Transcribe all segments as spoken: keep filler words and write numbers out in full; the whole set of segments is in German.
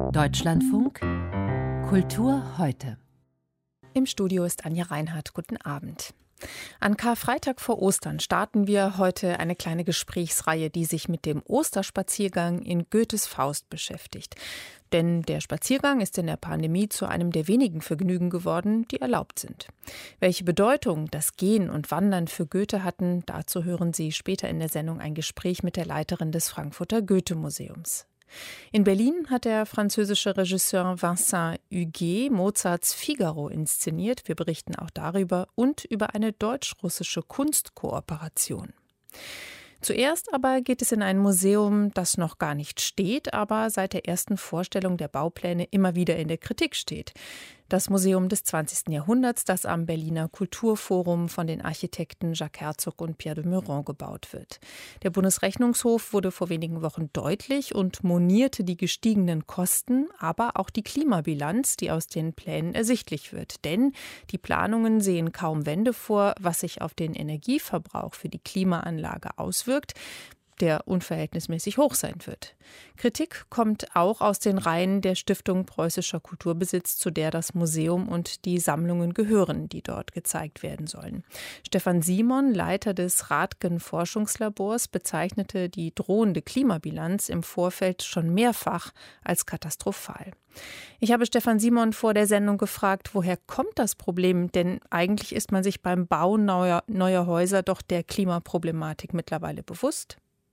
Deutschlandfunk Kultur heute. Im Studio ist Anja Reinhardt. Guten Abend. An Karfreitag vor Ostern starten wir heute eine kleine Gesprächsreihe, die sich mit dem Osterspaziergang in Goethes Faust beschäftigt. Denn der Spaziergang ist in der Pandemie zu einem der wenigen Vergnügen geworden, die erlaubt sind. Welche Bedeutung das Gehen und Wandern für Goethe hatten, dazu hören Sie später in der Sendung ein Gespräch mit der Leiterin des Frankfurter Goethe-Museums. In Berlin hat der französische Regisseur Vincent Huguet Mozarts Figaro inszeniert. Wir berichten auch darüber und über eine deutsch-russische Kunstkooperation. Zuerst aber geht es in ein Museum, das noch gar nicht steht, aber seit der ersten Vorstellung der Baupläne immer wieder in der Kritik steht. Das Museum des zwanzigsten Jahrhunderts, das am Berliner Kulturforum von den Architekten Jacques Herzog und Pierre de Meuron gebaut wird. Der Bundesrechnungshof wurde vor wenigen Wochen deutlich und monierte die gestiegenen Kosten, aber auch die Klimabilanz, die aus den Plänen ersichtlich wird. Denn die Planungen sehen kaum Wende vor, was sich auf den Energieverbrauch für die Klimaanlage auswirkt, der unverhältnismäßig hoch sein wird. Kritik kommt auch aus den Reihen der Stiftung Preußischer Kulturbesitz, zu der das Museum und die Sammlungen gehören, die dort gezeigt werden sollen. Stefan Simon, Leiter des Rathgen-Forschungslabors, bezeichnete die drohende Klimabilanz im Vorfeld schon mehrfach als katastrophal. Ich habe Stefan Simon vor der Sendung gefragt, woher kommt das Problem? Denn eigentlich ist man sich beim Bau neuer, neuer Häuser doch der Klimaproblematik mittlerweile bewusst.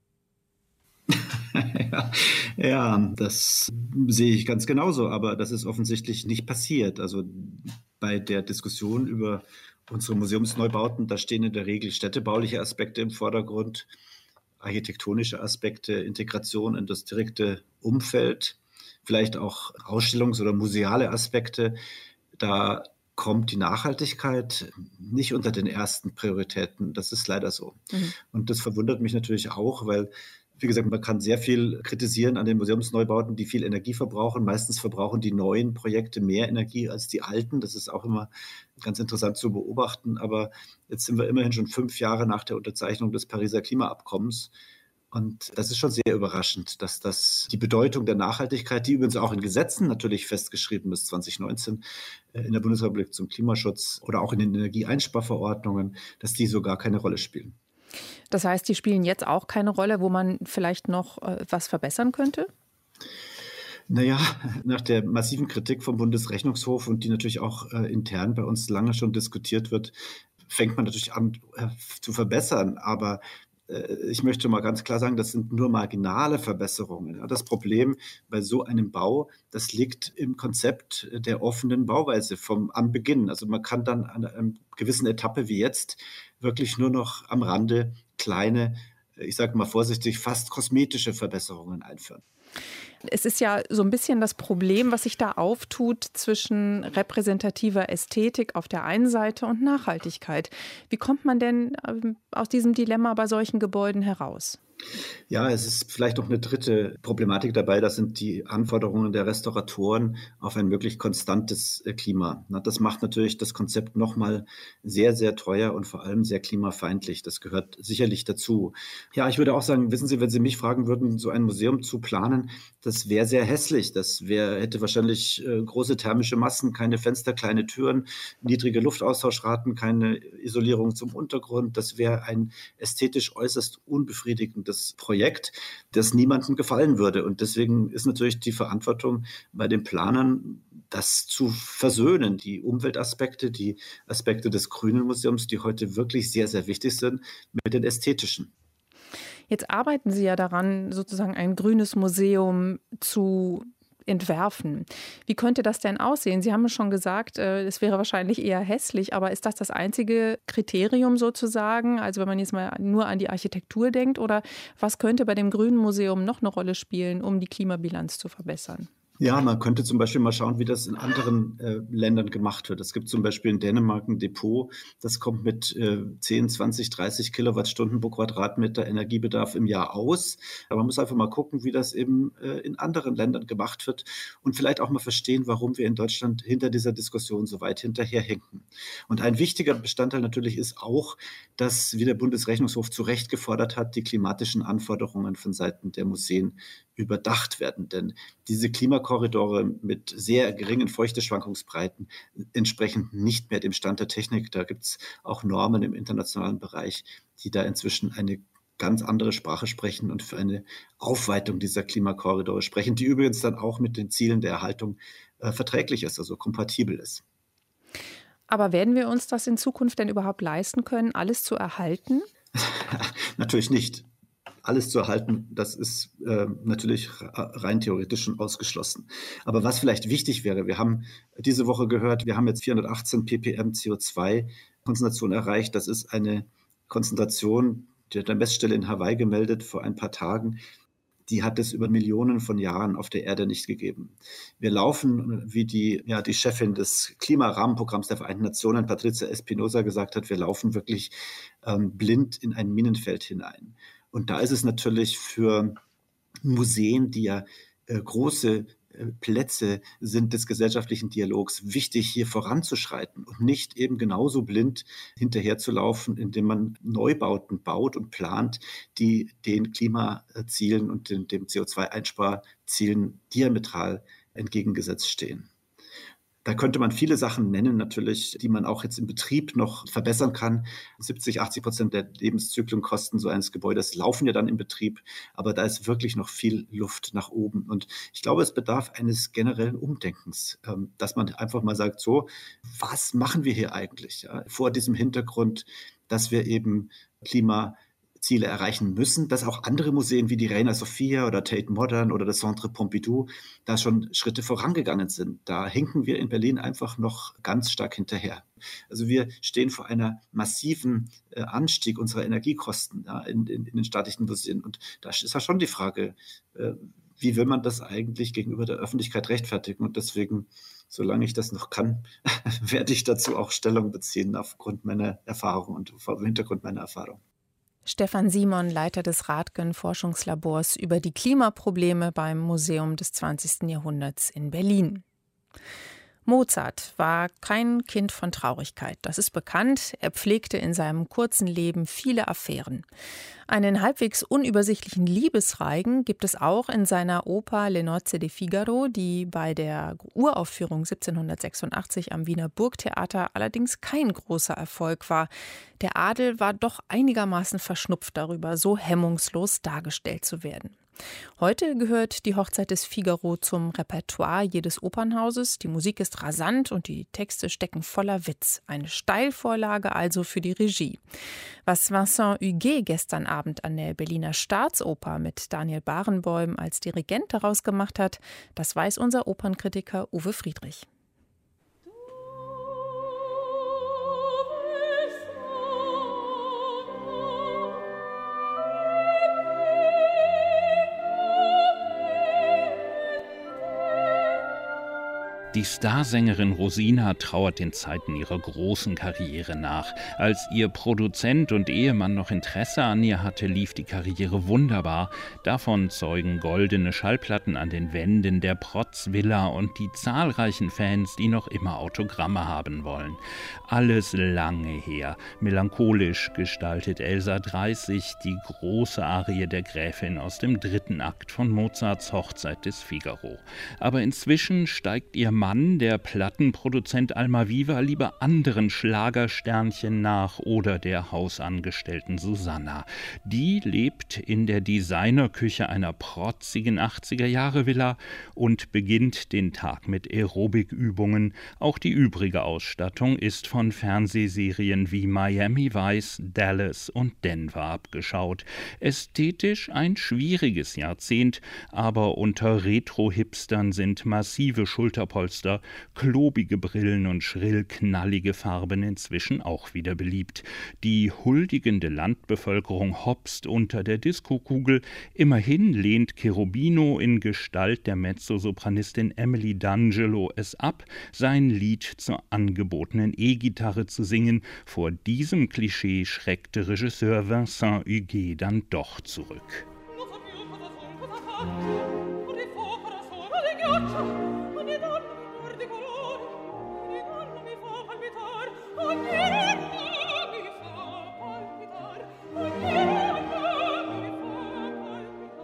Ja, ja, das sehe ich ganz genauso, aber das ist offensichtlich nicht passiert. Also bei der Diskussion über unsere Museumsneubauten, da stehen in der Regel städtebauliche Aspekte im Vordergrund, architektonische Aspekte, Integration in das direkte Umfeld, vielleicht auch Ausstellungs- oder museale Aspekte. Da kommt die Nachhaltigkeit nicht unter den ersten Prioritäten. Das ist leider so. Mhm. Und das verwundert mich natürlich auch, weil, wie gesagt, man kann sehr viel kritisieren an den Museumsneubauten, die viel Energie verbrauchen. Meistens verbrauchen die neuen Projekte mehr Energie als die alten. Das ist auch immer ganz interessant zu beobachten. Aber jetzt sind wir immerhin schon fünf Jahre nach der Unterzeichnung des Pariser Klimaabkommens. Und das ist schon sehr überraschend, dass das die Bedeutung der Nachhaltigkeit, die übrigens auch in Gesetzen natürlich festgeschrieben ist, zwanzig neunzehn in der Bundesrepublik zum Klimaschutz oder auch in den Energieeinsparverordnungen, dass die so gar keine Rolle spielen. Das heißt, die spielen jetzt auch keine Rolle, wo man vielleicht noch äh, was verbessern könnte? Naja, nach der massiven Kritik vom Bundesrechnungshof und die natürlich auch äh, intern bei uns lange schon diskutiert wird, fängt man natürlich an äh, zu verbessern. Aber äh, ich möchte mal ganz klar sagen, das sind nur marginale Verbesserungen. Ja. Das Problem bei so einem Bau, das liegt im Konzept der offenen Bauweise vom am Beginn. Also man kann dann an einer gewissen Etappe wie jetzt wirklich nur noch am Rande kleine, ich sage mal vorsichtig, fast kosmetische Verbesserungen einführen. Es ist ja so ein bisschen das Problem, was sich da auftut zwischen repräsentativer Ästhetik auf der einen Seite und Nachhaltigkeit. Wie kommt man denn aus diesem Dilemma bei solchen Gebäuden heraus? Ja, es ist vielleicht noch eine dritte Problematik dabei. Das sind die Anforderungen der Restauratoren auf ein möglichst konstantes Klima. Das macht natürlich das Konzept nochmal sehr, sehr teuer und vor allem sehr klimafeindlich. Das gehört sicherlich dazu. Ja, ich würde auch sagen, wissen Sie, wenn Sie mich fragen würden, so ein Museum zu planen, das wäre sehr hässlich. Das wäre, hätte wahrscheinlich äh, große thermische Massen, keine Fenster, kleine Türen, niedrige Luftaustauschraten, keine Isolierung zum Untergrund. Das wäre ein ästhetisch äußerst unbefriedigendes Projekt, das niemandem gefallen würde. Und deswegen ist natürlich die Verantwortung bei den Planern, das zu versöhnen, die Umweltaspekte, die Aspekte des Grünen Museums, die heute wirklich sehr, sehr wichtig sind, mit den ästhetischen. Jetzt arbeiten Sie ja daran, sozusagen ein grünes Museum zu entwerfen. Wie könnte das denn aussehen? Sie haben schon gesagt, es wäre wahrscheinlich eher hässlich, aber ist das das einzige Kriterium sozusagen? Also wenn man jetzt mal nur an die Architektur denkt, oder was könnte bei dem Grünen Museum noch eine Rolle spielen, um die Klimabilanz zu verbessern? Ja, man könnte zum Beispiel mal schauen, wie das in anderen äh, Ländern gemacht wird. Es gibt zum Beispiel in Dänemark ein Depot, das kommt mit äh, zehn, zwanzig, dreißig Kilowattstunden pro Quadratmeter Energiebedarf im Jahr aus. Aber man muss einfach mal gucken, wie das eben äh, in anderen Ländern gemacht wird und vielleicht auch mal verstehen, warum wir in Deutschland hinter dieser Diskussion so weit hinterherhinken. Und ein wichtiger Bestandteil natürlich ist auch, dass, wie der Bundesrechnungshof zu Recht gefordert hat, die klimatischen Anforderungen von Seiten der Museen überdacht werden. Denn diese Klimakorridore mit sehr geringen Feuchteschwankungsbreiten entsprechen nicht mehr dem Stand der Technik. Da gibt es auch Normen im internationalen Bereich, die da inzwischen eine ganz andere Sprache sprechen und für eine Aufweitung dieser Klimakorridore sprechen, die übrigens dann auch mit den Zielen der Erhaltung äh, verträglich ist, also kompatibel ist. Aber werden wir uns das in Zukunft denn überhaupt leisten können, alles zu erhalten? Natürlich nicht. Alles zu erhalten, das ist äh, natürlich rein theoretisch schon ausgeschlossen. Aber was vielleicht wichtig wäre, wir haben diese Woche gehört, wir haben jetzt vierhundertachtzehn ppm C O zwei Konzentration erreicht. Das ist eine Konzentration, die hat eine Messstelle in Hawaii gemeldet vor ein paar Tagen. Die hat es über Millionen von Jahren auf der Erde nicht gegeben. Wir laufen, wie die, ja, die Chefin des Klimarahmenprogramms der Vereinten Nationen, Patricia Espinosa, gesagt hat, wir laufen wirklich ähm, blind in ein Minenfeld hinein. Und da ist es natürlich für Museen, die ja äh, große äh, Plätze sind des gesellschaftlichen Dialogs, wichtig, hier voranzuschreiten und nicht eben genauso blind hinterherzulaufen, indem man Neubauten baut und plant, die den Klimazielen und den, dem C O zwei Einsparzielen diametral entgegengesetzt stehen. Da könnte man viele Sachen nennen natürlich, die man auch jetzt im Betrieb noch verbessern kann. siebzig, achtzig Prozent der Lebenszyklenkosten so eines Gebäudes laufen ja dann im Betrieb, aber da ist wirklich noch viel Luft nach oben. Und ich glaube, es bedarf eines generellen Umdenkens, dass man einfach mal sagt, so, was machen wir hier eigentlich? Ja, vor diesem Hintergrund, dass wir eben Klima Ziele erreichen müssen, dass auch andere Museen wie die Reina Sofia oder Tate Modern oder das Centre Pompidou da schon Schritte vorangegangen sind. Da hinken wir in Berlin einfach noch ganz stark hinterher. Also wir stehen vor einer massiven äh, Anstieg unserer Energiekosten ja, in, in, in den staatlichen Museen. Und da ist ja schon die Frage, äh, wie will man das eigentlich gegenüber der Öffentlichkeit rechtfertigen? Und deswegen, solange ich das noch kann, werde ich dazu auch Stellung beziehen aufgrund meiner Erfahrung und vor dem Hintergrund meiner Erfahrung. Stefan Simon, Leiter des Radgen-Forschungslabors, über die Klimaprobleme beim Museum des zwanzigsten Jahrhunderts in Berlin. Mozart war kein Kind von Traurigkeit, das ist bekannt. Er pflegte in seinem kurzen Leben viele Affären. Einen halbwegs unübersichtlichen Liebesreigen gibt es auch in seiner Oper Le Nozze di Figaro, die bei der Uraufführung siebzehnhundertsechsundachtzig am Wiener Burgtheater allerdings kein großer Erfolg war. Der Adel war doch einigermaßen verschnupft darüber, so hemmungslos dargestellt zu werden. Heute gehört die Hochzeit des Figaro zum Repertoire jedes Opernhauses. Die Musik ist rasant und die Texte stecken voller Witz. Eine Steilvorlage also für die Regie. Was Vincent Huguet gestern Abend an der Berliner Staatsoper mit Daniel Barenboim als Dirigent daraus gemacht hat, das weiß unser Opernkritiker Uwe Friedrich. Die Starsängerin Rosina trauert den Zeiten ihrer großen Karriere nach. Als ihr Produzent und Ehemann noch Interesse an ihr hatte, lief die Karriere wunderbar. Davon zeugen goldene Schallplatten an den Wänden der Protz-Villa und die zahlreichen Fans, die noch immer Autogramme haben wollen. Alles lange her. Melancholisch gestaltet Elsa dreißig die große Arie der Gräfin aus dem dritten Akt von Mozarts Hochzeit des Figaro. Aber inzwischen steigt ihr Mann, der Plattenproduzent Almaviva, lieber anderen Schlagersternchen nach oder der Hausangestellten Susanna. Die lebt in der Designerküche einer protzigen achtziger-Jahre-Villa und beginnt den Tag mit Aerobikübungen. Auch die übrige Ausstattung ist von Fernsehserien wie Miami Vice, Dallas und Denver abgeschaut. Ästhetisch ein schwieriges Jahrzehnt, aber unter Retro-Hipstern sind massive Schulterpolster, klobige Brillen und schrill knallige Farben inzwischen auch wieder beliebt. Die huldigende Landbevölkerung hopst unter der Diskokugel. Immerhin lehnt Cherubino in Gestalt der Mezzosopranistin Emily D'Angelo es ab, sein Lied zur angebotenen E-Gitarre zu singen. Vor diesem Klischee schreckte Regisseur Vincent Huguet dann doch zurück.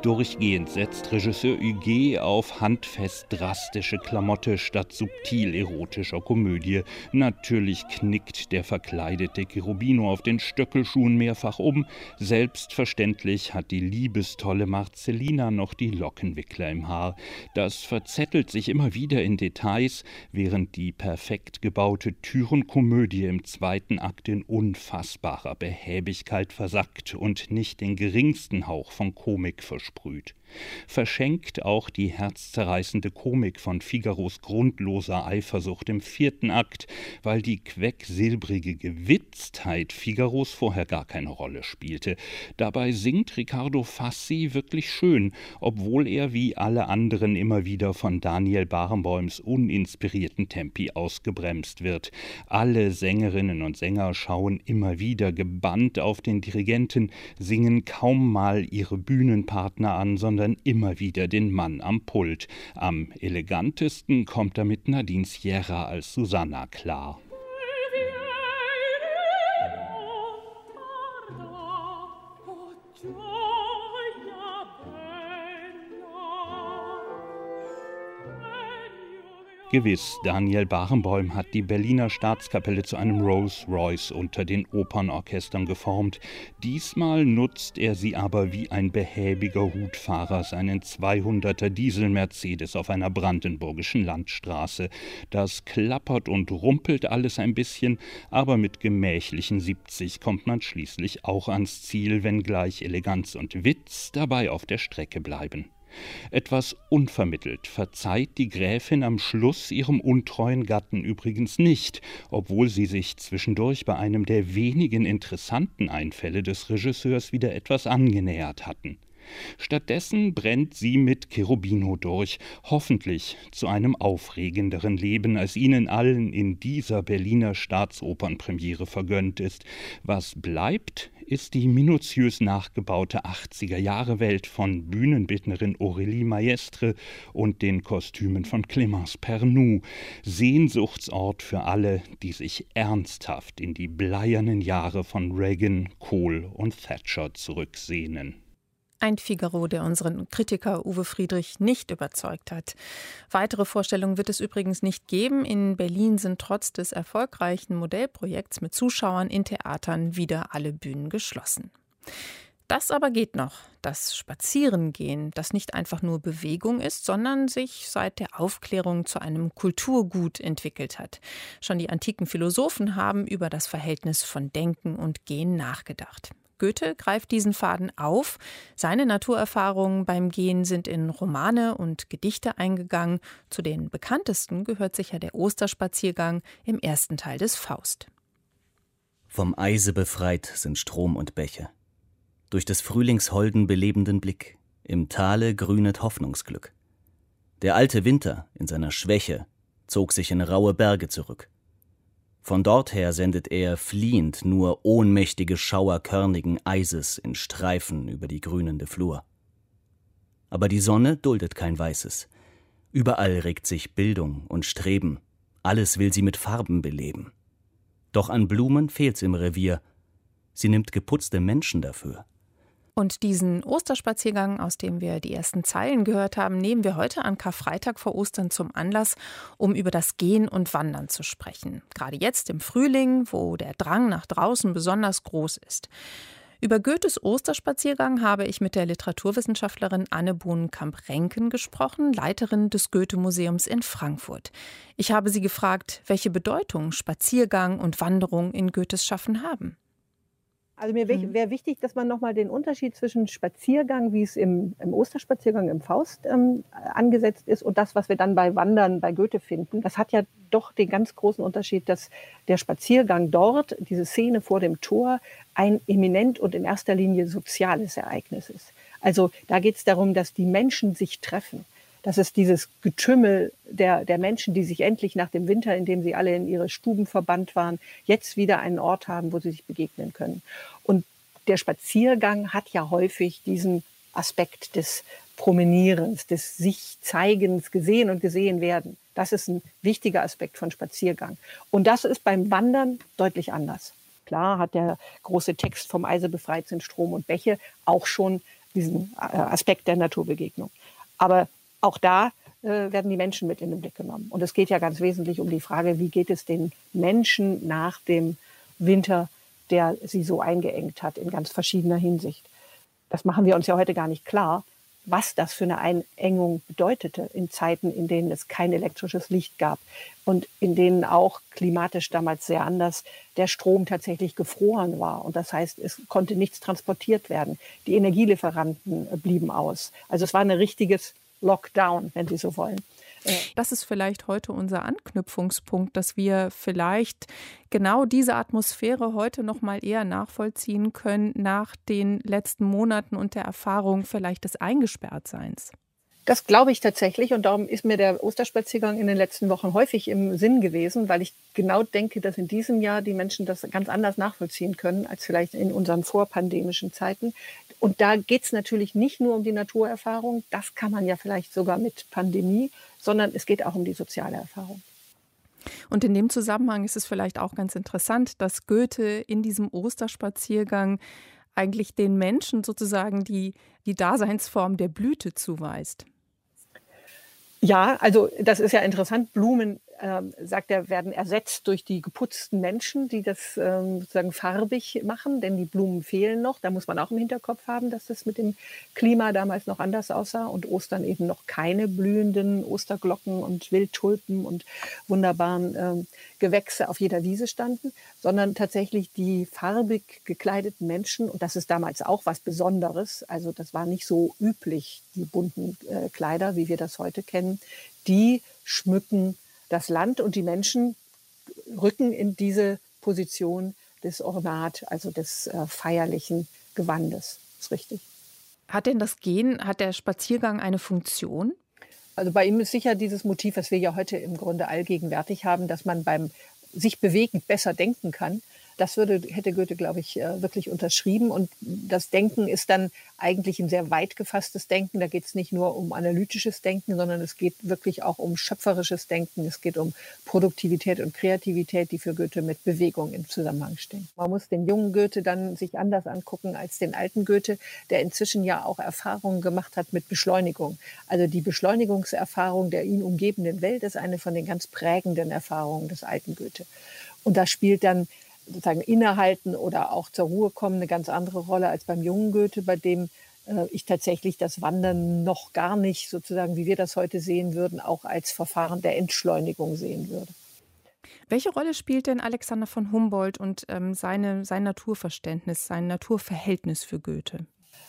Durchgehend setzt Regisseur Huguet auf handfest drastische Klamotte statt subtil erotischer Komödie. Natürlich knickt der verkleidete Cherubino auf den Stöckelschuhen mehrfach um. Selbstverständlich hat die liebestolle Marcellina noch die Lockenwickler im Haar. Das verzettelt sich immer wieder in Details, während die perfekt gebaute Türenkomödie im zweiten Akt in unfassbarer Behäbigkeit versackt und nicht den geringsten Hauch von Komik versprüht. Verschenkt auch die herzzerreißende Komik von Figaros grundloser Eifersucht im vierten Akt, weil die quecksilbrige Gewitztheit Figaros vorher gar keine Rolle spielte. Dabei singt Riccardo Fassi wirklich schön, obwohl er wie alle anderen immer wieder von Daniel Barenboims uninspirierten Tempi ausgebremst wird. Alle Sängerinnen und Sänger schauen immer wieder gebannt auf den Dirigenten, singen kaum mal ihre Bühnenpartner an, sondern immer wieder den Mann am Pult. Am elegantesten kommt damit Nadine Sierra als Susanna klar. Gewiss, Daniel Barenboim hat die Berliner Staatskapelle zu einem Rolls-Royce unter den Opernorchestern geformt. Diesmal nutzt er sie aber wie ein behäbiger Hutfahrer seinen zweihunderter Diesel-Mercedes auf einer brandenburgischen Landstraße. Das klappert und rumpelt alles ein bisschen, aber mit gemächlichen siebzig kommt man schließlich auch ans Ziel, wenngleich Eleganz und Witz dabei auf der Strecke bleiben. Etwas unvermittelt verzeiht die Gräfin am Schluss ihrem untreuen Gatten übrigens nicht, obwohl sie sich zwischendurch bei einem der wenigen interessanten Einfälle des Regisseurs wieder etwas angenähert hatten. Stattdessen brennt sie mit Cherubino durch, hoffentlich zu einem aufregenderen Leben, als ihnen allen in dieser Berliner Staatsopernpremiere vergönnt ist. Was bleibt, ist die minutiös nachgebaute achtziger-Jahre-Welt von Bühnenbildnerin Aurélie Maestre und den Kostümen von Clémence Pernoud, Sehnsuchtsort für alle, die sich ernsthaft in die bleiernen Jahre von Reagan, Kohl und Thatcher zurücksehnen. Ein Figaro, der unseren Kritiker Uwe Friedrich nicht überzeugt hat. Weitere Vorstellungen wird es übrigens nicht geben. In Berlin sind trotz des erfolgreichen Modellprojekts mit Zuschauern in Theatern wieder alle Bühnen geschlossen. Das aber geht noch. Das Spazierengehen, das nicht einfach nur Bewegung ist, sondern sich seit der Aufklärung zu einem Kulturgut entwickelt hat. Schon die antiken Philosophen haben über das Verhältnis von Denken und Gehen nachgedacht. Goethe greift diesen Faden auf. Seine Naturerfahrungen beim Gehen sind in Romane und Gedichte eingegangen. Zu den bekanntesten gehört sicher der Osterspaziergang im ersten Teil des Faust. Vom Eise befreit sind Strom und Bäche. Durch des Frühlings holden belebenden Blick, im Tale grünet Hoffnungsglück. Der alte Winter in seiner Schwäche zog sich in raue Berge zurück. Von dorther sendet er fliehend nur ohnmächtige Schauer körnigen Eises in Streifen über die grünende Flur. Aber die Sonne duldet kein Weißes. Überall regt sich Bildung und Streben. Alles will sie mit Farben beleben. Doch an Blumen fehlt's im Revier. Sie nimmt geputzte Menschen dafür. Und diesen Osterspaziergang, aus dem wir die ersten Zeilen gehört haben, nehmen wir heute an Karfreitag vor Ostern zum Anlass, um über das Gehen und Wandern zu sprechen. Gerade jetzt im Frühling, wo der Drang nach draußen besonders groß ist. Über Goethes Osterspaziergang habe ich mit der Literaturwissenschaftlerin Anne Bohnenkamp-Renken gesprochen, Leiterin des Goethe-Museums in Frankfurt. Ich habe sie gefragt, welche Bedeutung Spaziergang und Wanderung in Goethes Schaffen haben. Also mir wäre wichtig, dass man nochmal den Unterschied zwischen Spaziergang, wie es im, im Osterspaziergang im Faust ähm, angesetzt ist, und das, was wir dann bei Wandern bei Goethe finden. Das hat ja doch den ganz großen Unterschied, dass der Spaziergang dort, diese Szene vor dem Tor, ein eminent und in erster Linie soziales Ereignis ist. Also da geht es darum, dass die Menschen sich treffen. Das ist dieses Getümmel der, der Menschen, die sich endlich nach dem Winter, in dem sie alle in ihre Stuben verbannt waren, jetzt wieder einen Ort haben, wo sie sich begegnen können. Und der Spaziergang hat ja häufig diesen Aspekt des Promenierens, des Sich-Zeigens, gesehen und gesehen werden. Das ist ein wichtiger Aspekt von Spaziergang. Und das ist beim Wandern deutlich anders. Klar hat der große Text vom Eise befreit sind Strom und Bäche auch schon diesen Aspekt der Naturbegegnung. Aber auch da äh, werden die Menschen mit in den Blick genommen. Und es geht ja ganz wesentlich um die Frage, wie geht es den Menschen nach dem Winter, der sie so eingeengt hat in ganz verschiedener Hinsicht. Das machen wir uns ja heute gar nicht klar, was das für eine Einengung bedeutete in Zeiten, in denen es kein elektrisches Licht gab und in denen auch klimatisch damals sehr anders der Strom tatsächlich gefroren war. Und das heißt, es konnte nichts transportiert werden. Die Energielieferanten blieben aus. Also es war ein richtiges Lockdown, wenn Sie so wollen. Das ist vielleicht heute unser Anknüpfungspunkt, dass wir vielleicht genau diese Atmosphäre heute noch mal eher nachvollziehen können nach den letzten Monaten und der Erfahrung vielleicht des Eingesperrtseins. Das glaube ich tatsächlich und darum ist mir der Osterspaziergang in den letzten Wochen häufig im Sinn gewesen, weil ich genau denke, dass in diesem Jahr die Menschen das ganz anders nachvollziehen können als vielleicht in unseren vorpandemischen Zeiten. Und da geht es natürlich nicht nur um die Naturerfahrung, das kann man ja vielleicht sogar mit Pandemie, sondern es geht auch um die soziale Erfahrung. Und in dem Zusammenhang ist es vielleicht auch ganz interessant, dass Goethe in diesem Osterspaziergang eigentlich den Menschen sozusagen die, die Daseinsform der Blüte zuweist. Ja, also das ist ja interessant. Blumen, ähm, sagt er, werden ersetzt durch die geputzten Menschen, die das ähm, sozusagen farbig machen, denn die Blumen fehlen noch. Da muss man auch im Hinterkopf haben, dass das mit dem Klima damals noch anders aussah und Ostern eben noch keine blühenden Osterglocken und Wildtulpen und wunderbaren ähm, Gewächse auf jeder Wiese standen, sondern tatsächlich die farbig gekleideten Menschen. Und das ist damals auch was Besonderes. Also das war nicht so üblich, die bunten äh, Kleider, wie wir das heute kennen. Die schmücken das Land und die Menschen rücken in diese Position des Ornat, also des äh, feierlichen Gewandes. Das ist richtig. Hat denn das Gehen, hat der Spaziergang eine Funktion? Also bei ihm ist sicher dieses Motiv, was wir ja heute im Grunde allgegenwärtig haben, dass man beim sich bewegen besser denken kann. Das würde, hätte Goethe, glaube ich, wirklich unterschrieben. Und das Denken ist dann eigentlich ein sehr weit gefasstes Denken. Da geht es nicht nur um analytisches Denken, sondern es geht wirklich auch um schöpferisches Denken. Es geht um Produktivität und Kreativität, die für Goethe mit Bewegung im Zusammenhang stehen. Man muss den jungen Goethe dann sich anders angucken als den alten Goethe, der inzwischen ja auch Erfahrungen gemacht hat mit Beschleunigung. Also die Beschleunigungserfahrung der ihn umgebenden Welt ist eine von den ganz prägenden Erfahrungen des alten Goethe. Und da spielt dann sozusagen Innehalten oder auch zur Ruhe kommen eine ganz andere Rolle als beim jungen Goethe, bei dem äh, ich tatsächlich das Wandern noch gar nicht sozusagen, wie wir das heute sehen würden, auch als Verfahren der Entschleunigung sehen würde. Welche Rolle spielt denn Alexander von Humboldt und ähm, seine, sein Naturverständnis, sein Naturverhältnis für Goethe?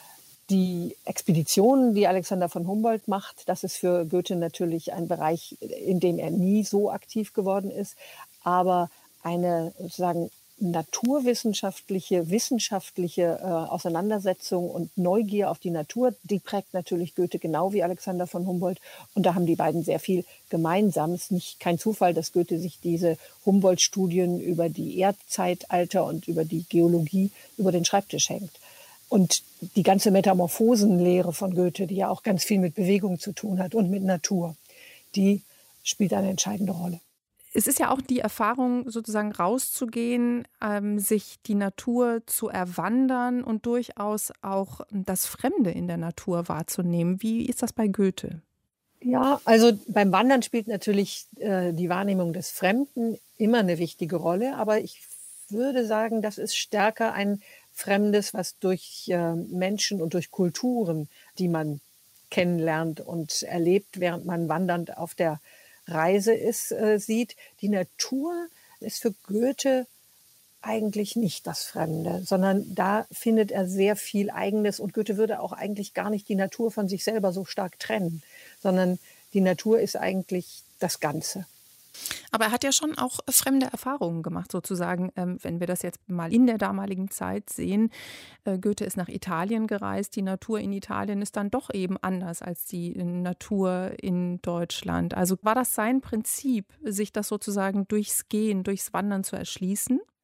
Die Expeditionen, die Alexander von Humboldt macht, das ist für Goethe natürlich ein Bereich, in dem er nie so aktiv geworden ist, aber eine sozusagen naturwissenschaftliche, wissenschaftliche äh, Auseinandersetzung und Neugier auf die Natur, die prägt natürlich Goethe genau wie Alexander von Humboldt. Und da haben die beiden sehr viel gemeinsam. Es ist nicht kein Zufall, dass Goethe sich diese Humboldt-Studien über die Erdzeitalter und über die Geologie über den Schreibtisch hängt. Und die ganze Metamorphosenlehre von Goethe, die ja auch ganz viel mit Bewegung zu tun hat und mit Natur, die spielt eine entscheidende Rolle. Es ist ja auch die Erfahrung, sozusagen rauszugehen, ähm, sich die Natur zu erwandern und durchaus auch das Fremde in der Natur wahrzunehmen. Wie ist das bei Goethe? Ja, also beim Wandern spielt natürlich äh, die Wahrnehmung des Fremden immer eine wichtige Rolle. Aber ich würde sagen, das ist stärker ein Fremdes, was durch äh, Menschen und durch Kulturen, die man kennenlernt und erlebt, während man wandernd auf der Reise ist, äh, sieht. Die Natur ist für Goethe eigentlich nicht das Fremde, sondern da findet er sehr viel Eigenes. Und Goethe würde auch eigentlich gar nicht die Natur von sich selber so stark trennen, sondern die Natur ist eigentlich das Ganze. Aber er hat ja schon auch fremde Erfahrungen gemacht, sozusagen, ähm, wenn wir das jetzt mal in der damaligen Zeit sehen. Äh, Goethe ist nach Italien gereist. Die Natur in Italien ist dann doch eben anders als die Natur in Deutschland. Also war das sein Prinzip, sich das sozusagen durchs Gehen, durchs Wandern zu erschließen?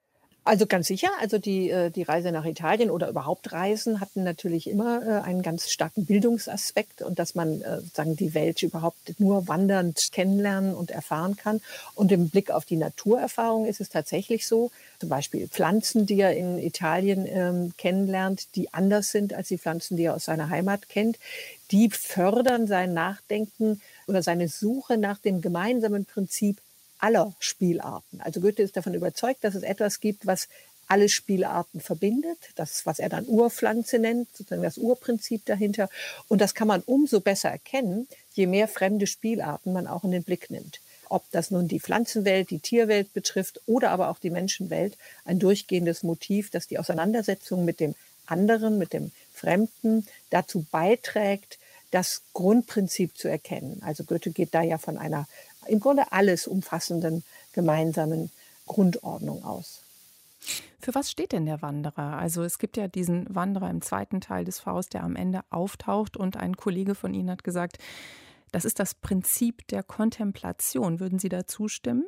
Also ganz sicher, also die, die Reise nach Italien oder überhaupt Reisen hatten natürlich immer einen ganz starken Bildungsaspekt und dass man sagen, die Welt überhaupt nur wandernd kennenlernen und erfahren kann. Und im Blick auf die Naturerfahrung ist es tatsächlich so, zum Beispiel Pflanzen, die er in Italien ähm, kennenlernt, die anders sind als die Pflanzen, die er aus seiner Heimat kennt, die fördern sein Nachdenken oder seine Suche nach dem gemeinsamen Prinzip aller Spielarten. Also Goethe ist davon überzeugt, dass es etwas gibt, was alle Spielarten verbindet. Das, was er dann Urpflanze nennt, sozusagen das Urprinzip dahinter. Und das kann man umso besser erkennen, je mehr fremde Spielarten man auch in den Blick nimmt. Ob das nun die Pflanzenwelt, die Tierwelt betrifft oder aber auch die Menschenwelt. Ein durchgehendes Motiv, das die Auseinandersetzung mit dem anderen, mit dem Fremden dazu beiträgt, das Grundprinzip zu erkennen. Also Goethe geht da ja von einer im Grunde alles umfassenden gemeinsamen Grundordnung aus. Für was steht denn der Wanderer? Also es gibt ja diesen Wanderer im zweiten Teil des Faust, der am Ende auftaucht und ein Kollege von Ihnen hat gesagt, das ist das Prinzip der Kontemplation. Würden Sie da zustimmen?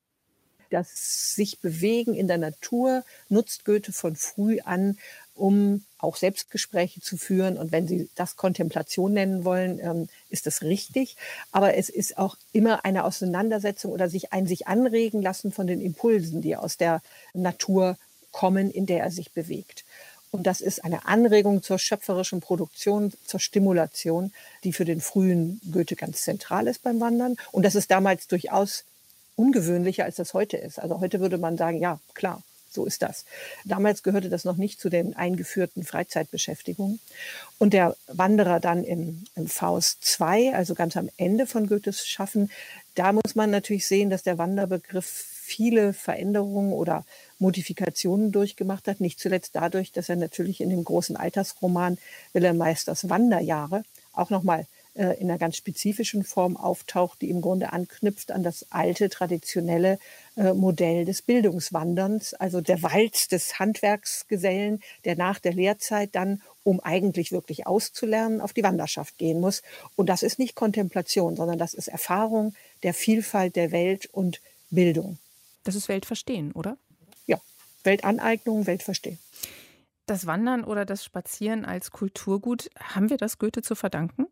Das sich bewegen in der Natur nutzt Goethe von früh an, um auch Selbstgespräche zu führen. Und wenn Sie das Kontemplation nennen wollen, ähm, ist das richtig. Aber es ist auch immer eine Auseinandersetzung oder sich ein sich anregen lassen von den Impulsen, die aus der Natur kommen, in der er sich bewegt. Und das ist eine Anregung zur schöpferischen Produktion, zur Stimulation, die für den frühen Goethe ganz zentral ist beim Wandern. Und das ist damals durchaus ungewöhnlicher, als das heute ist. Also heute würde man sagen, ja, klar, so ist das. Damals gehörte das noch nicht zu den eingeführten Freizeitbeschäftigungen. Und der Wanderer dann im, im Faust zwei, also ganz am Ende von Goethes Schaffen, da muss man natürlich sehen, dass der Wanderbegriff viele Veränderungen oder Modifikationen durchgemacht hat. Nicht zuletzt dadurch, dass er natürlich in dem großen Altersroman Wilhelm Meisters Wanderjahre auch nochmal äh, in einer ganz spezifischen Form auftaucht, die im Grunde anknüpft an das alte, traditionelle äh, Modell des Bildungswanderns, also der Walz des Handwerksgesellen, der nach der Lehrzeit dann, um eigentlich wirklich auszulernen, auf die Wanderschaft gehen muss. Und das ist nicht Kontemplation, sondern das ist Erfahrung der Vielfalt der Welt und Bildung. Das ist Weltverstehen, oder? Ja, Weltaneignung, Weltverstehen. Das Wandern oder das Spazieren als Kulturgut, haben wir das Goethe zu verdanken?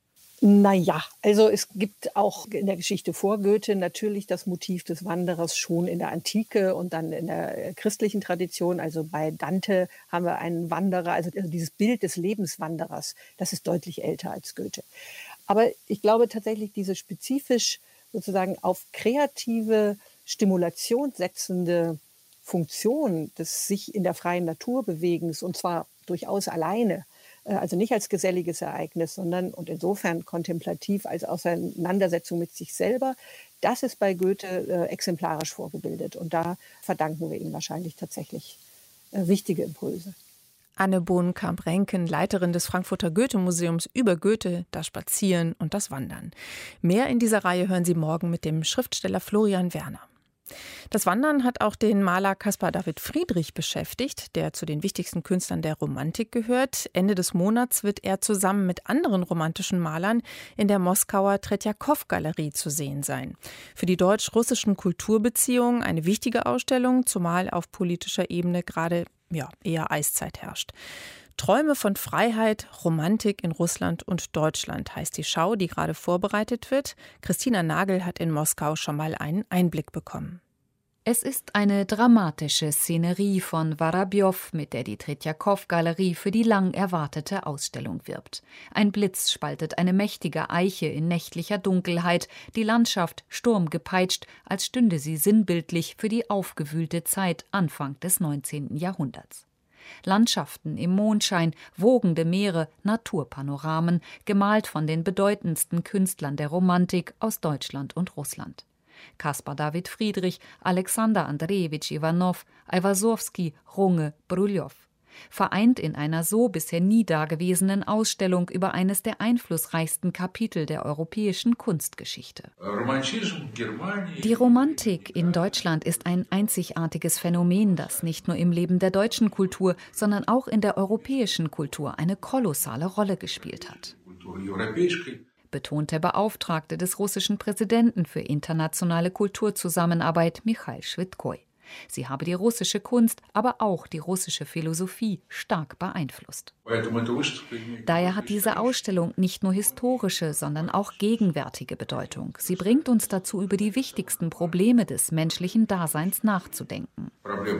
Naja, also es gibt auch in der Geschichte vor Goethe natürlich das Motiv des Wanderers schon in der Antike und dann in der christlichen Tradition. Also bei Dante haben wir einen Wanderer, also dieses Bild des Lebenswanderers, das ist deutlich älter als Goethe. Aber ich glaube tatsächlich, diese spezifisch sozusagen auf kreative Stimulation setzende Funktion des sich in der freien Natur Bewegens, und zwar durchaus alleine, also nicht als geselliges Ereignis, sondern und insofern kontemplativ als Auseinandersetzung mit sich selber, das ist bei Goethe äh, exemplarisch vorgebildet. Und da verdanken wir ihm wahrscheinlich tatsächlich äh, wichtige Impulse. Anne Bohnenkamp-Renken, Leiterin des Frankfurter Goethe-Museums, über Goethe, das Spazieren und das Wandern. Mehr in dieser Reihe hören Sie morgen mit dem Schriftsteller Florian Werner. Das Wandern hat auch den Maler Caspar David Friedrich beschäftigt, der zu den wichtigsten Künstlern der Romantik gehört. Ende des Monats wird er zusammen mit anderen romantischen Malern in der Moskauer Tretjakow-Galerie zu sehen sein. Für die deutsch-russischen Kulturbeziehungen eine wichtige Ausstellung, zumal auf politischer Ebene gerade ja, eher Eiszeit herrscht. Träume von Freiheit, Romantik in Russland und Deutschland heißt die Schau, die gerade vorbereitet wird. Christina Nagel hat in Moskau schon mal einen Einblick bekommen. Es ist eine dramatische Szenerie von Worobjow, mit der die Tretjakow-Galerie für die lang erwartete Ausstellung wirbt. Ein Blitz spaltet eine mächtige Eiche in nächtlicher Dunkelheit, die Landschaft sturmgepeitscht, als stünde sie sinnbildlich für die aufgewühlte Zeit Anfang des neunzehnten Jahrhunderts. Landschaften im Mondschein, wogende Meere, Naturpanoramen, gemalt von den bedeutendsten Künstlern der Romantik aus Deutschland und Russland. Caspar David Friedrich, Alexander Andrejewitsch Iwanow, Aiwasowski, Runge, Bryljow. Vereint in einer so bisher nie dagewesenen Ausstellung über eines der einflussreichsten Kapitel der europäischen Kunstgeschichte. Die Romantik in Deutschland ist ein einzigartiges Phänomen, das nicht nur im Leben der deutschen Kultur, sondern auch in der europäischen Kultur eine kolossale Rolle gespielt hat, betont der Beauftragte des russischen Präsidenten für internationale Kulturzusammenarbeit Michail Schwidkoi. Sie habe die russische Kunst, aber auch die russische Philosophie stark beeinflusst. Daher hat diese Ausstellung nicht nur historische, sondern auch gegenwärtige Bedeutung. Sie bringt uns dazu, über die wichtigsten Probleme des menschlichen Daseins nachzudenken.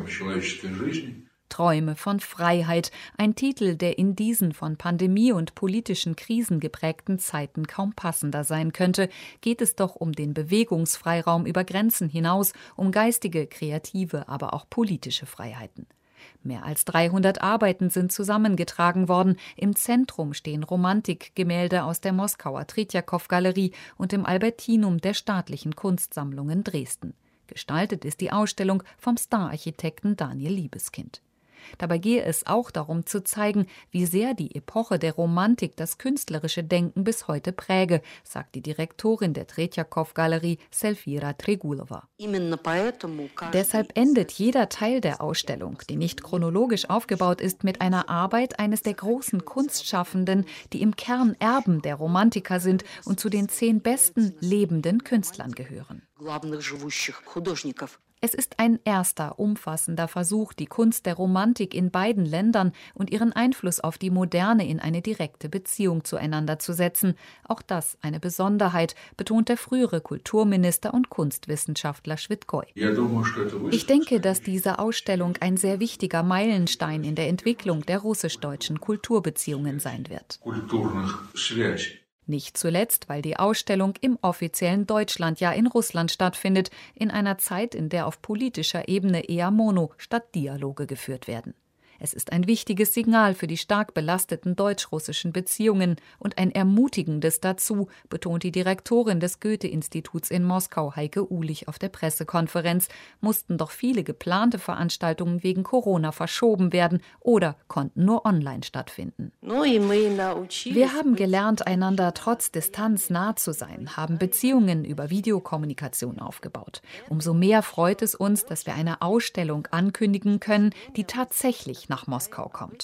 Träume von Freiheit, ein Titel, der in diesen von Pandemie und politischen Krisen geprägten Zeiten kaum passender sein könnte, geht es doch um den Bewegungsfreiraum über Grenzen hinaus, um geistige, kreative, aber auch politische Freiheiten. Mehr als dreihundert Arbeiten sind zusammengetragen worden. Im Zentrum stehen Romantikgemälde aus der Moskauer Tretjakow-Galerie und im Albertinum der Staatlichen Kunstsammlungen Dresden. Gestaltet ist die Ausstellung vom Stararchitekten Daniel Liebeskind. Dabei gehe es auch darum zu zeigen, wie sehr die Epoche der Romantik das künstlerische Denken bis heute präge, sagt die Direktorin der Tretjakow-Galerie, Selfira Tregulova. Deshalb endet jeder Teil der Ausstellung, die nicht chronologisch aufgebaut ist, mit einer Arbeit eines der großen Kunstschaffenden, die im Kern Erben der Romantiker sind und zu den zehn besten lebenden Künstlern gehören. Es ist ein erster, umfassender Versuch, die Kunst der Romantik in beiden Ländern und ihren Einfluss auf die Moderne in eine direkte Beziehung zueinander zu setzen. Auch das eine Besonderheit, betont der frühere Kulturminister und Kunstwissenschaftler Schwidkoi. Ich denke, dass diese Ausstellung ein sehr wichtiger Meilenstein in der Entwicklung der russisch-deutschen Kulturbeziehungen sein wird. Nicht zuletzt, weil die Ausstellung im offiziellen Deutschlandjahr in Russland stattfindet, in einer Zeit, in der auf politischer Ebene eher Mono- statt Dialoge geführt werden. Es ist ein wichtiges Signal für die stark belasteten deutsch-russischen Beziehungen und ein ermutigendes dazu, betont die Direktorin des Goethe-Instituts in Moskau, Heike Uhlich, auf der Pressekonferenz, mussten doch viele geplante Veranstaltungen wegen Corona verschoben werden oder konnten nur online stattfinden. Wir haben gelernt, einander trotz Distanz nah zu sein, haben Beziehungen über Videokommunikation aufgebaut. Umso mehr freut es uns, dass wir eine Ausstellung ankündigen können, die tatsächlich nach Moskau kommt.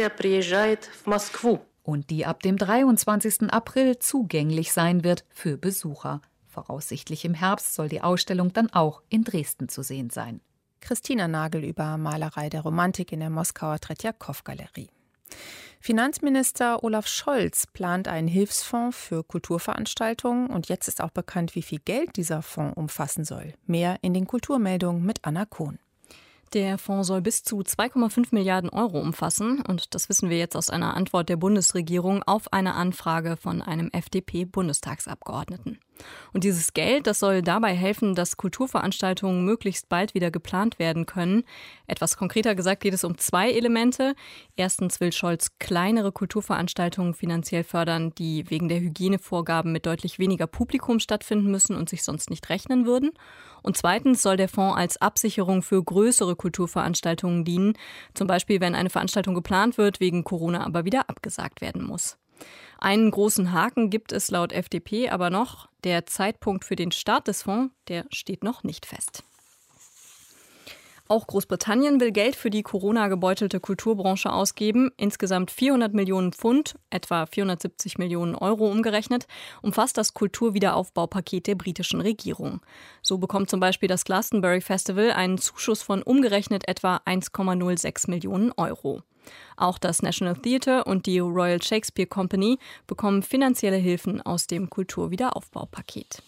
Und die ab dem dreiundzwanzigsten April zugänglich sein wird für Besucher. Voraussichtlich im Herbst soll die Ausstellung dann auch in Dresden zu sehen sein. Christina Nagel über Malerei der Romantik in der Moskauer Tretjakow-Galerie. Finanzminister Olaf Scholz plant einen Hilfsfonds für Kulturveranstaltungen und jetzt ist auch bekannt, wie viel Geld dieser Fonds umfassen soll. Mehr in den Kulturmeldungen mit Anna Kohn. Der Fonds soll bis zu zwei Komma fünf Milliarden Euro umfassen und das wissen wir jetzt aus einer Antwort der Bundesregierung auf eine Anfrage von einem F D P-Bundestagsabgeordneten. Und dieses Geld, das soll dabei helfen, dass Kulturveranstaltungen möglichst bald wieder geplant werden können. Etwas konkreter gesagt geht es um zwei Elemente. Erstens will Scholz kleinere Kulturveranstaltungen finanziell fördern, die wegen der Hygienevorgaben mit deutlich weniger Publikum stattfinden müssen und sich sonst nicht rechnen würden. Und zweitens soll der Fonds als Absicherung für größere Kulturveranstaltungen dienen. Zum Beispiel, wenn eine Veranstaltung geplant wird, wegen Corona aber wieder abgesagt werden muss. Einen großen Haken gibt es laut F D P aber noch. Der Zeitpunkt für den Start des Fonds, der steht noch nicht fest. Auch Großbritannien will Geld für die Corona-gebeutelte Kulturbranche ausgeben. Insgesamt vierhundert Millionen Pfund, etwa vierhundertsiebzig Millionen Euro umgerechnet, umfasst das Kulturwiederaufbaupaket der britischen Regierung. So bekommt zum Beispiel das Glastonbury Festival einen Zuschuss von umgerechnet etwa eins Komma null sechs Millionen Euro. Auch das National Theatre und die Royal Shakespeare Company bekommen finanzielle Hilfen aus dem Kulturwiederaufbaupaket.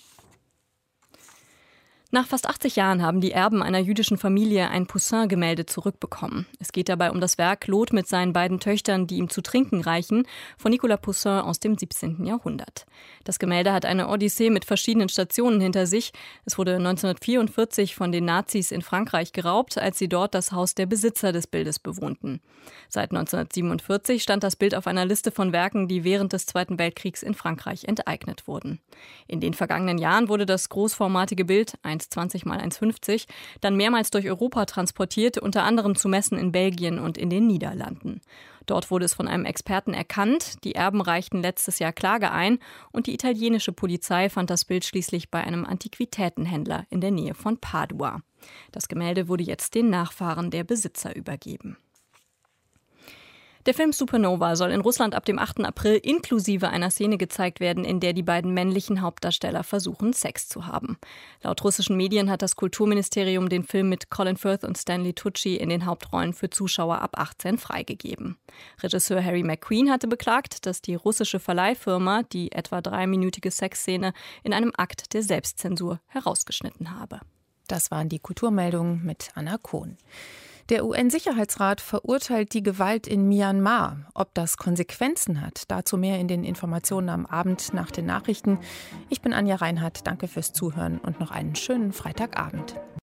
Nach fast achtzig Jahren haben die Erben einer jüdischen Familie ein Poussin-Gemälde zurückbekommen. Es geht dabei um das Werk Lot mit seinen beiden Töchtern, die ihm zu trinken reichen, von Nicolas Poussin aus dem siebzehnten Jahrhundert. Das Gemälde hat eine Odyssee mit verschiedenen Stationen hinter sich. Es wurde neunzehnhundertvierundvierzig von den Nazis in Frankreich geraubt, als sie dort das Haus der Besitzer des Bildes bewohnten. Seit neunzehnhundertsiebenundvierzig stand das Bild auf einer Liste von Werken, die während des Zweiten Weltkriegs in Frankreich enteignet wurden. In den vergangenen Jahren wurde das großformatige Bild, eins Komma zwanzig mal eins Komma fünfzig, dann mehrmals durch Europa transportiert, unter anderem zu Messen in Belgien und in den Niederlanden. Dort wurde es von einem Experten erkannt, die Erben reichten letztes Jahr Klage ein und die italienische Polizei fand das Bild schließlich bei einem Antiquitätenhändler in der Nähe von Padua. Das Gemälde wurde jetzt den Nachfahren der Besitzer übergeben. Der Film Supernova soll in Russland ab dem achten April inklusive einer Szene gezeigt werden, in der die beiden männlichen Hauptdarsteller versuchen, Sex zu haben. Laut russischen Medien hat das Kulturministerium den Film mit Colin Firth und Stanley Tucci in den Hauptrollen für Zuschauer ab achtzehn freigegeben. Regisseur Harry McQueen hatte beklagt, dass die russische Verleihfirma die etwa dreiminütige Sexszene in einem Akt der Selbstzensur herausgeschnitten habe. Das waren die Kulturmeldungen mit Anna Kohn. Der U N-Sicherheitsrat verurteilt die Gewalt in Myanmar. Ob das Konsequenzen hat, dazu mehr in den Informationen am Abend nach den Nachrichten. Ich bin Anja Reinhardt, danke fürs Zuhören und noch einen schönen Freitagabend.